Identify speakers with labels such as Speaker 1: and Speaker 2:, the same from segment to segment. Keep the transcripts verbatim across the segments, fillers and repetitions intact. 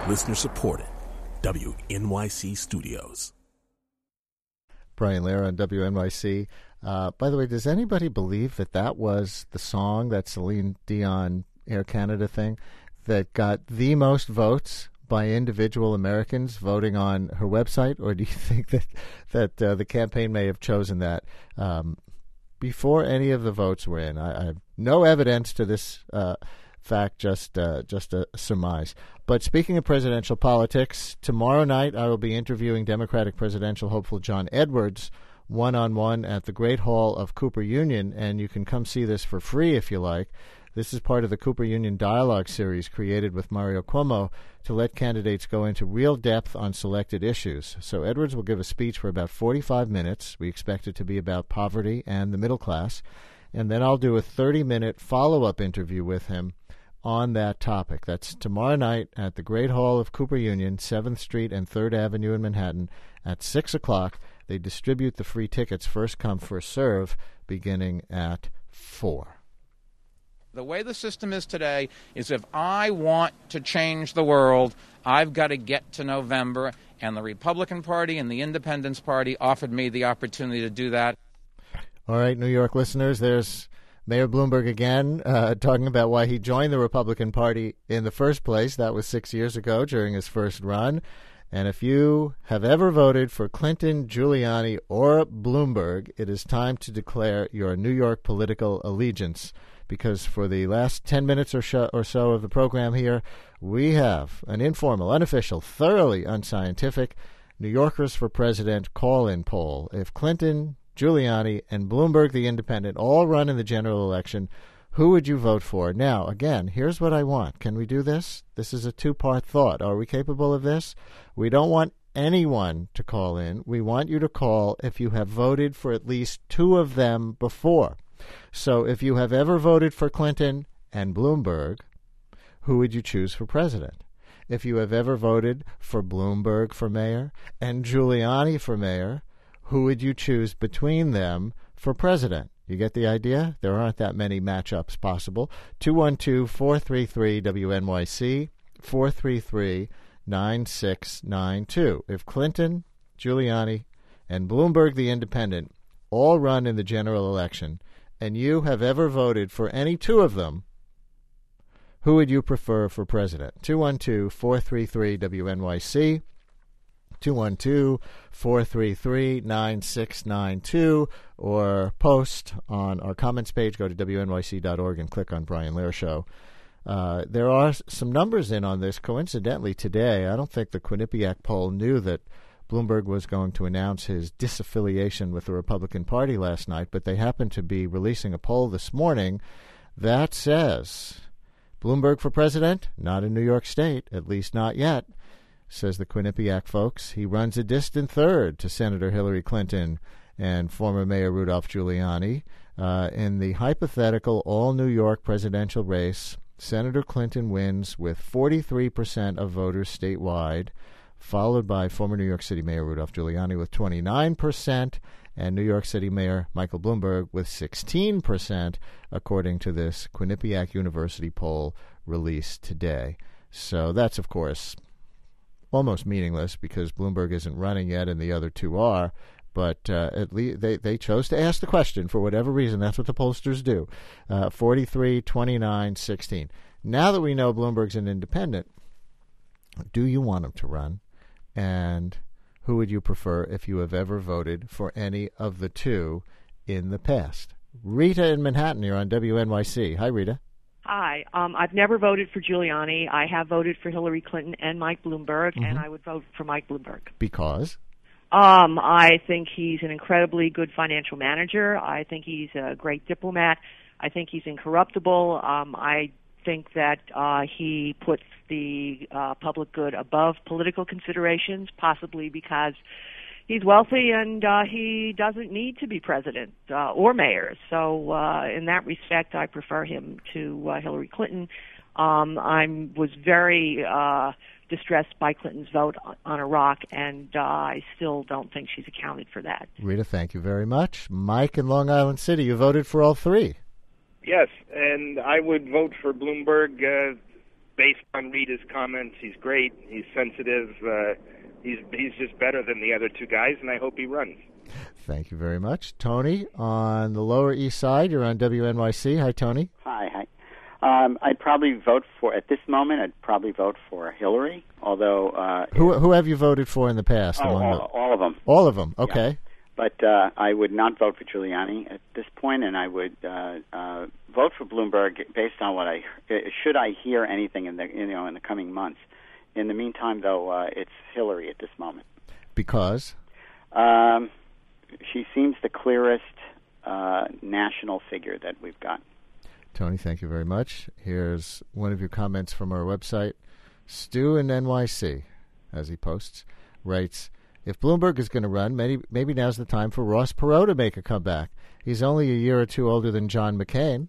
Speaker 1: Listener supported. W N Y C Studios.
Speaker 2: Brian Lehrer on W N Y C. Uh, by the way, does anybody believe that that was the song, that Celine Dion Air Canada thing, that got the most votes by individual Americans voting on her website? Or do you think that that uh, the campaign may have chosen that um, before any of the votes were in? I, I have no evidence to this uh, fact, just uh, just a surmise. But speaking of presidential politics, tomorrow night I will be interviewing Democratic presidential hopeful John Edwards one-on-one at the Great Hall of Cooper Union, and you can come see this for free if you like. This is part of the Cooper Union Dialogue series created with Mario Cuomo to let candidates go into real depth on selected issues. So Edwards will give a speech for about forty-five minutes. We expect it to be about poverty and the middle class. And then I'll do a thirty-minute follow-up interview with him on that topic. That's tomorrow night at the Great Hall of Cooper Union, seventh Street and third Avenue in Manhattan at six o'clock. They distribute the free tickets first come, first serve, beginning at four.
Speaker 3: The way the system is today is if I want to change the world, I've got to get to November, and the Republican Party and the Independence Party offered me the opportunity to do that.
Speaker 2: All right, New York listeners, there's Mayor Bloomberg again, uh, talking about why he joined the Republican Party in the first place. That was six years ago during his first run. And if you have ever voted for Clinton, Giuliani, or Bloomberg, it is time to declare your New York political allegiance. Because for the last ten minutes or, sh- or so of the program here, we have an informal, unofficial, thoroughly unscientific New Yorkers for President call-in poll. If Clinton, Giuliani, and Bloomberg, the Independent, all run in the general election, who would you vote for? Now, again, here's what I want. Can we do this? This is a two-part thought. Are we capable of this? We don't want anyone to call in. We want you to call if you have voted for at least two of them before. So if you have ever voted for Clinton and Bloomberg, who would you choose for president? If you have ever voted for Bloomberg for mayor and Giuliani for mayor, who would you choose between them for president? You get the idea? There aren't that many matchups possible. two one two, four three three, W N Y C, four three three, nine six nine two. If Clinton, Giuliani, and Bloomberg the Independent all run in the general election, and you have ever voted for any two of them, who would you prefer for president? two one two, four three three, W N Y C, two one two, four three three, nine six nine two, or post on our comments page. Go to W N Y C dot org and click on Brian Lehrer Show. Uh, there are some numbers in on this. Coincidentally, today, I don't think the Quinnipiac poll knew that Bloomberg was going to announce his disaffiliation with the Republican Party last night, but they happen to be releasing a poll this morning that says Bloomberg for president, not in New York State, at least not yet, says the Quinnipiac folks. He runs a distant third to Senator Hillary Clinton and former Mayor Rudolph Giuliani. Uh, in the hypothetical all-New York presidential race, Senator Clinton wins with forty-three percent of voters statewide, followed by former New York City Mayor Rudolph Giuliani with twenty-nine percent and New York City Mayor Michael Bloomberg with sixteen percent, according to this Quinnipiac University poll released today. So that's, of course, almost meaningless because Bloomberg isn't running yet and the other two are. But uh, at least they, they chose to ask the question for whatever reason. That's what the pollsters do. Uh, forty-three, twenty-nine, sixteen. Now that we know Bloomberg's an independent, do you want him to run? And who would you prefer if you have ever voted for any of the two in the past? Rita in Manhattan, you're on W N Y C. Hi, Rita.
Speaker 4: Hi. Um, I've never voted for Giuliani. I have voted for Hillary Clinton and Mike Bloomberg, mm-hmm. and I would vote for Mike Bloomberg.
Speaker 2: Because?
Speaker 4: Um, I think he's an incredibly good financial manager. I think he's a great diplomat. I think he's incorruptible. Um, I think that uh, he puts the uh, public good above political considerations, possibly because he's wealthy and uh, he doesn't need to be president uh, or mayor. So uh, in that respect, I prefer him to uh, Hillary Clinton. Um, I was very uh, distressed by Clinton's vote on Iraq, and uh, I still don't think she's accounted for that.
Speaker 2: Rita, thank you very much. Mike in Long Island City, you voted for all three.
Speaker 5: Yes, and I would vote for Bloomberg uh, based on Rita's comments, he's great. He's sensitive. Uh, he's he's just better than the other two guys, and I hope he runs.
Speaker 2: Thank you very much. Tony, on the Lower East Side, you're on W N Y C. Hi, Tony.
Speaker 6: Hi, hi. Um, I'd probably vote for, at this moment, I'd probably vote for Hillary, although... Uh,
Speaker 2: who who have you voted for in the past?
Speaker 6: Oh,
Speaker 2: among
Speaker 6: all,
Speaker 2: the,
Speaker 6: all of them.
Speaker 2: All of them, okay.
Speaker 6: Yeah. But uh, I would not vote for Giuliani at this point, and I would uh, uh, vote for Bloomberg based on what I... Should I hear anything in the, you know, in the coming months. In the meantime, though, uh, it's Hillary at this moment.
Speaker 2: Because?
Speaker 6: Um, she seems the clearest uh, national figure that we've got.
Speaker 2: Tony, thank you very much. Here's one of your comments from our website. Stu in N Y C, as he posts, writes, if Bloomberg is going to run, maybe, maybe now's the time for Ross Perot to make a comeback. He's only a year or two older than John McCain.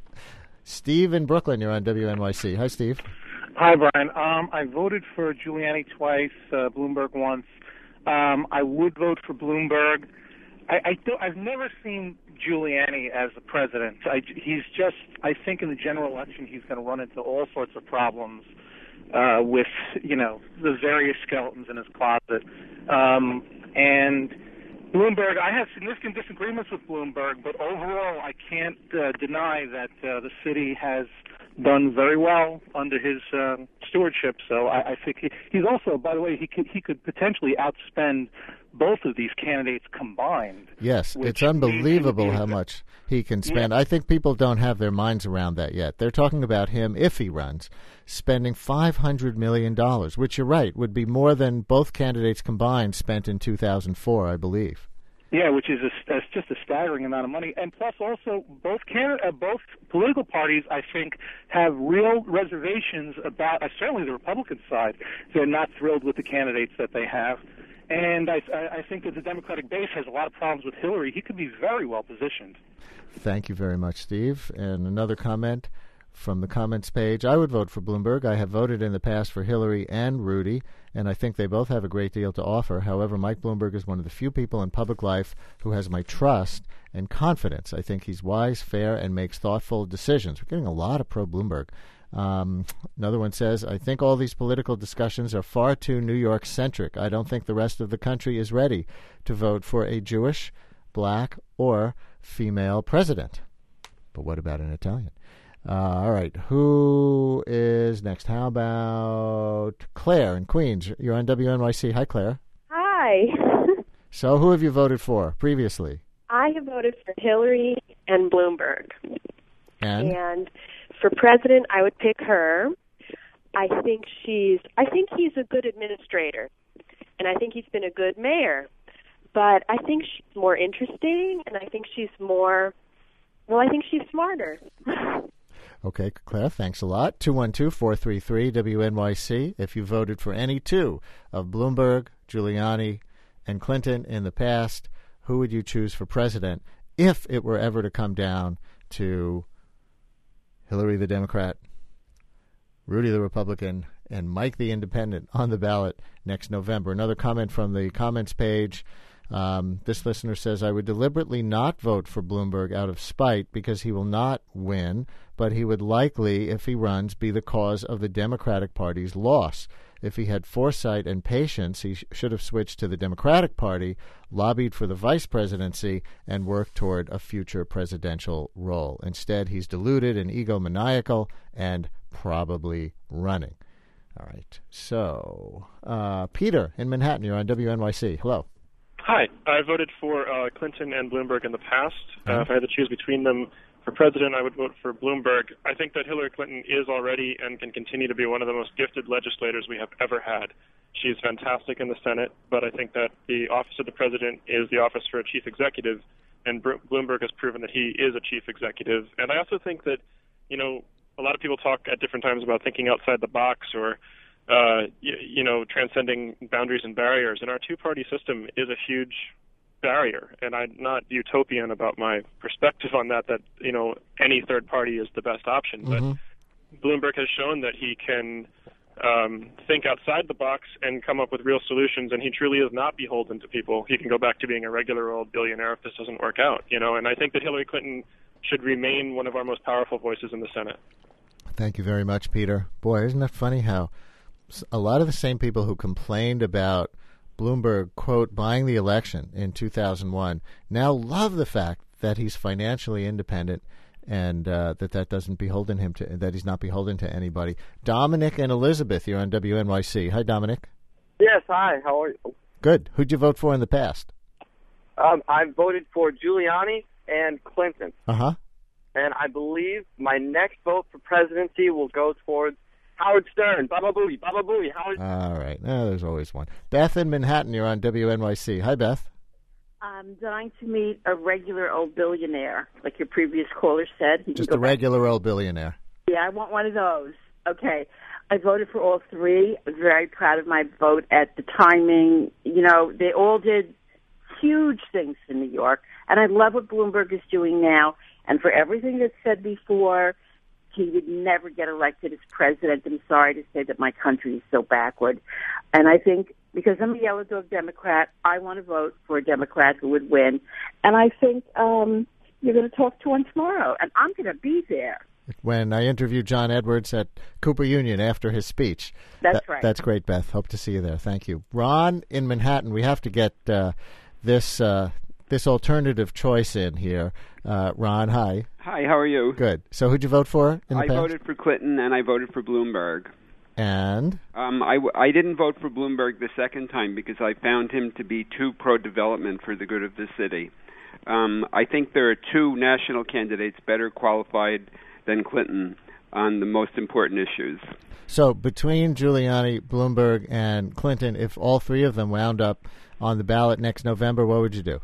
Speaker 2: Steve in Brooklyn, you're on W N Y C. Hi, Steve.
Speaker 7: Hi, Brian. Um, I voted for Giuliani twice, uh, Bloomberg once. Um, I would vote for Bloomberg. I, I don't, I've never seen Giuliani as the president. I, he's just, I think in the general election he's going to run into all sorts of problems uh, with, you know, the various skeletons in his closet. Um, and Bloomberg, I have significant disagreements with Bloomberg, but overall I can't uh, deny that uh, the city has done very well under his uh, stewardship. So I, I think he, he's also, by the way, he could, he could potentially outspend both of these candidates combined.
Speaker 2: Yes, it's unbelievable how much he can spend. Yeah. I think people don't have their minds around that yet. They're talking about him, if he runs, spending five hundred million dollars, which you're right, would be more than both candidates combined spent in two thousand four, I believe.
Speaker 7: Yeah, which is a, that's just a staggering amount of money. And plus also, both can, uh, both political parties, I think, have real reservations about, uh, certainly the Republican side, they're not thrilled with the candidates that they have. And I, I think that the Democratic base has a lot of problems with Hillary. He could be very well positioned.
Speaker 2: Thank you very much, Steve. And another comment from the comments page. I would vote for Bloomberg. I have voted in the past for Hillary and Rudy, and I think they both have a great deal to offer. However, Mike Bloomberg is one of the few people in public life who has my trust and confidence. I think he's wise, fair, and makes thoughtful decisions. We're getting a lot of pro-Bloomberg. Um, another one says, I think all these political discussions are far too New York-centric. I don't think the rest of the country is ready to vote for a Jewish, black, or female president. But what about an Italian? Uh, all right, who is next? How about Claire in Queens? You're on W N Y C. Hi, Claire.
Speaker 8: Hi.
Speaker 2: So who have you voted for previously?
Speaker 8: I have voted for Hillary and Bloomberg.
Speaker 2: And?
Speaker 8: And for president, I would pick her. I think she's, I think he's a good administrator, and I think he's been a good mayor. But I think she's more interesting, and I think she's more, well, I think she's smarter.
Speaker 2: Okay, Claire, thanks a lot. two one two, four three three, W N Y C. If you voted for any two of Bloomberg, Giuliani, and Clinton in the past, who would you choose for president if it were ever to come down to Hillary the Democrat, Rudy the Republican, and Mike the Independent on the ballot next November? Another comment from the comments page. Um, this listener says, I would deliberately not vote for Bloomberg out of spite because he will not win, but he would likely, if he runs, be the cause of the Democratic Party's loss. If he had foresight and patience, he sh- should have switched to the Democratic Party, lobbied for the vice presidency, and worked toward a future presidential role. Instead, he's deluded and egomaniacal and probably running. All right. So, uh, Peter in Manhattan, you're on W N Y C. Hello.
Speaker 9: Hi. I voted for uh, Clinton and Bloomberg in the past. Uh,
Speaker 2: Mm-hmm.
Speaker 9: if I had to choose between them for president, I would vote for Bloomberg. I think that Hillary Clinton is already and can continue to be one of the most gifted legislators we have ever had. She's fantastic in the Senate, but I think that the office of the president is the office for a chief executive, and Bloomberg has proven that he is a chief executive. And I also think that, you know, a lot of people talk at different times about thinking outside the box or Uh, you, you know, transcending boundaries and barriers. And our two-party system is a huge barrier. And I'm not utopian about my perspective on that, that, you know, any third party is the best option.
Speaker 2: Mm-hmm.
Speaker 9: But Bloomberg has shown that he can um, think outside the box and come up with real solutions, and he truly is not beholden to people. He can go back to being a regular old billionaire if this doesn't work out, you know. And I think that Hillary Clinton should remain one of our most powerful voices in the Senate.
Speaker 2: Thank you very much, Peter. Boy, isn't that funny how a lot of the same people who complained about Bloomberg, quote, buying the election in two thousand one now love the fact that he's financially independent and uh, that that doesn't beholden him to, that he's not beholden to anybody. Dominic and Elizabeth, you're on W N Y C. Hi, Dominic.
Speaker 10: Yes, hi. How are you?
Speaker 2: Good. Who'd you vote for in the past?
Speaker 10: Um, I voted for Giuliani and Clinton.
Speaker 2: Uh-huh.
Speaker 10: And I believe my next vote for presidency will go towards Howard Stern. Baba Booey, Baba Booey. Howard.
Speaker 2: All right. Oh, there's always one. Beth in Manhattan, you're on W N Y C. Hi, Beth.
Speaker 11: I'm dying to meet a regular old billionaire, like your previous caller said. He
Speaker 2: Just a regular back. old billionaire.
Speaker 11: Yeah, I want one of those. Okay. I voted for all three. I'm very proud of my vote at the timing. You know, they all did huge things in New York, and I love what Bloomberg is doing now. And for everything that's said before, he would never get elected as president. I'm sorry to say that my country is so backward. And I think because I'm a yellow dog Democrat, I want to vote for a Democrat who would win. And I think um, you're going to talk to one tomorrow, and I'm going to be there.
Speaker 2: When I interviewed John Edwards at Cooper Union after his speech.
Speaker 11: That's
Speaker 2: Th-
Speaker 11: right.
Speaker 2: That's great, Beth. Hope to see you there. Thank you. Ron in Manhattan, we have to get uh, this uh, this alternative choice in here. Uh, Ron, hi.
Speaker 12: Hi, how are you?
Speaker 2: Good. So who'd you vote for in the
Speaker 12: I
Speaker 2: past?
Speaker 12: voted for Clinton, and I voted for Bloomberg.
Speaker 2: And?
Speaker 12: Um, I, w- I didn't vote for Bloomberg the second time because I found him to be too pro-development for the good of the city. Um, I think there are two national candidates better qualified than Clinton on the most important issues.
Speaker 2: So between Giuliani, Bloomberg, and Clinton, if all three of them wound up on the ballot next November, what would you do?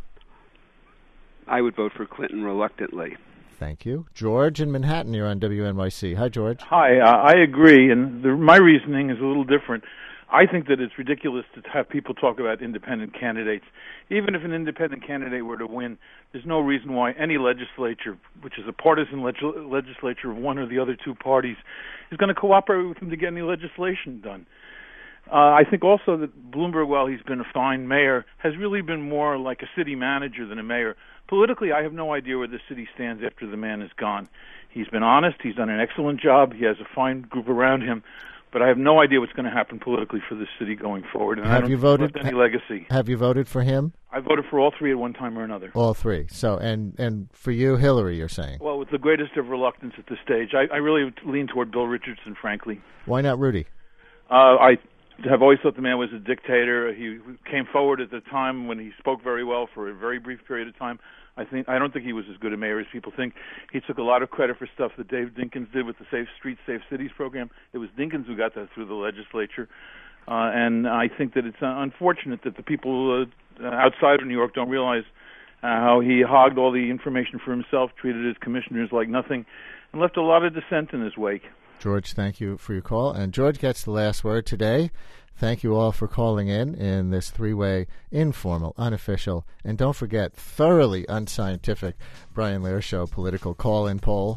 Speaker 12: I would vote for Clinton reluctantly.
Speaker 2: Thank you. George in Manhattan, you're on W N Y C. Hi, George.
Speaker 13: Hi, uh, I agree, and the, my reasoning is a little different. I think that it's ridiculous to have people talk about independent candidates. Even if an independent candidate were to win, there's no reason why any legislature, which is a partisan leg- legislature of one or the other two parties, is going to cooperate with him to get any legislation done. Uh, I think also that Bloomberg, while he's been a fine mayor, has really been more like a city manager than a mayor. Politically, I have no idea where the city stands after the man is gone. He's been honest. He's done an excellent job. He has a fine group around him. But I have no idea what's going to happen politically for this city going forward. And
Speaker 2: have
Speaker 13: I don't
Speaker 2: you voted
Speaker 13: any legacy?
Speaker 2: Have you voted for him?
Speaker 13: I voted for all three at one time or another.
Speaker 2: All three. So, and and for you, Hillary, you're saying?
Speaker 13: Well, with the greatest of reluctance at this stage, I, I really lean toward Bill Richardson, frankly.
Speaker 2: Why not Rudy?
Speaker 13: Uh, I have always thought the man was a dictator. He came forward at the time when he spoke very well for a very brief period of time. I think I don't think he was as good a mayor as people think. He took a lot of credit for stuff that Dave Dinkins did with the Safe Streets, Safe Cities program. It was Dinkins who got that through the legislature. Uh, and I think that it's uh, unfortunate that the people uh, outside of New York don't realize uh, how he hogged all the information for himself, treated his commissioners like nothing, and left a lot of dissent in his wake.
Speaker 2: George, thank you for your call. And George gets the last word today. Thank you all for calling in in this three-way, informal, unofficial, and don't forget, thoroughly unscientific Brian Lehrer Show political call-in poll.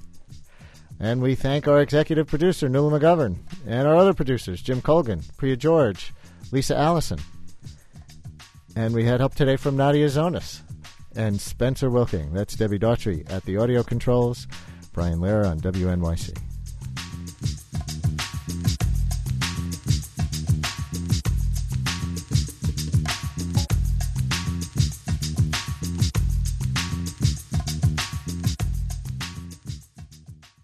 Speaker 2: And we thank our executive producer, Nuala McGovern, and our other producers, Jim Colgan, Priya George, Lisa Allison. And we had help today from Nadia Zonas and Spencer Wilking. That's Debbie Daughtry at the audio controls. Brian Lehrer on W N Y C.